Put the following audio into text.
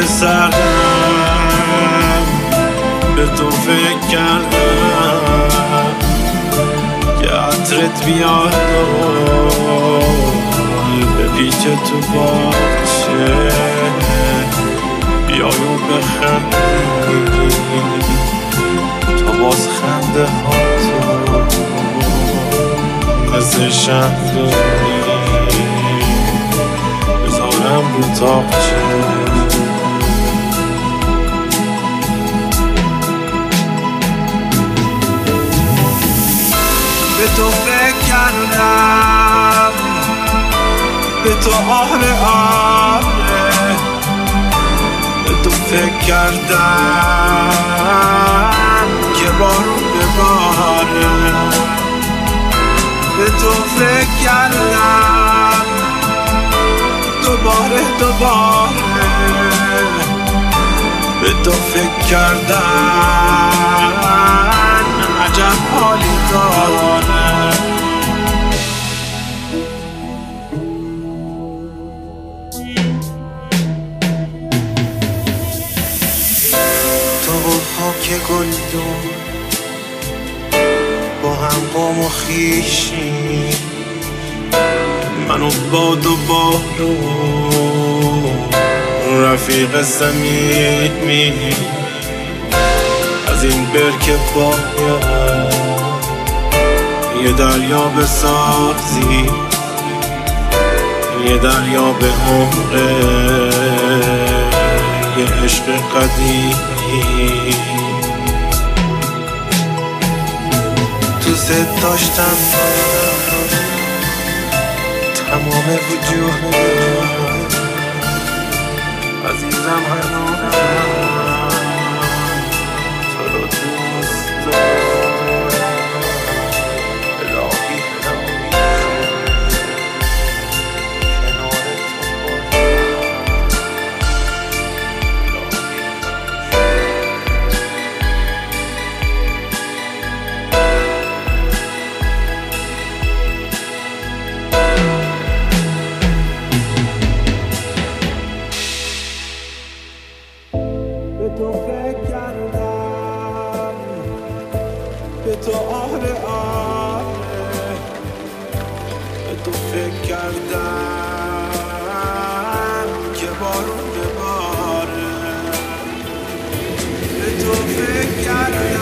سرم به تو فکر کردم که عطرت بیاد به پیچ تو باشه، بیای و بخندی تا باز خنده ها تو مثل شهداری بذارم رو تاقچه. به تو فکر کردم، به تو آره آره، به تو فکر کردم که بارون بباره. به تو فکر کردم دوباره، به تو فکر کردم عجب حالی داره. تو و خاک گلدون با هم قوم و خویشی، من و باد و بارون رفیق صمیمی. از این برکه باید یه دریا بسازی، یه دریا به عمره یه عشق قدیمی. دوست داشتم تمام وجود عزیزم، هنوز تو رو دوست دارم. الهی به تو فکر کردم، به تو آره آره، به تو فکر کردم که بارون بباره. به تو فکر کردم